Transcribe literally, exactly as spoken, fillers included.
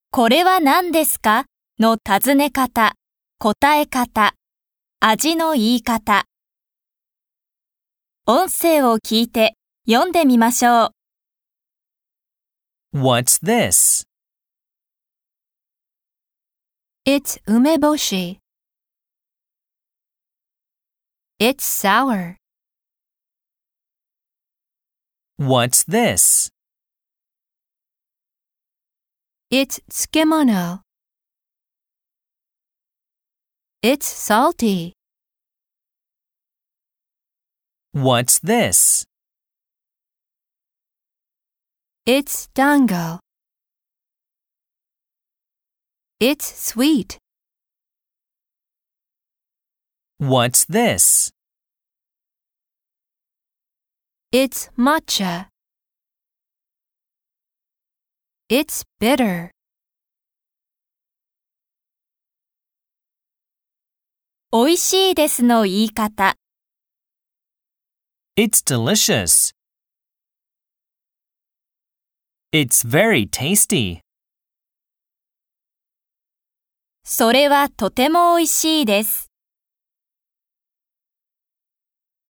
これは何ですかの尋ね方、答え方、味の言い方。音声を聞いて読んでみましょう。What's this? It's umeboshi. It's sour. What's this? It's tsukemono. It's salty. What's this? It's dango. It's sweet. What's this? It's matcha. It's bitter. う。美味しいですの言い方。 It's delicious. It's very tasty. それはとても美味しいです。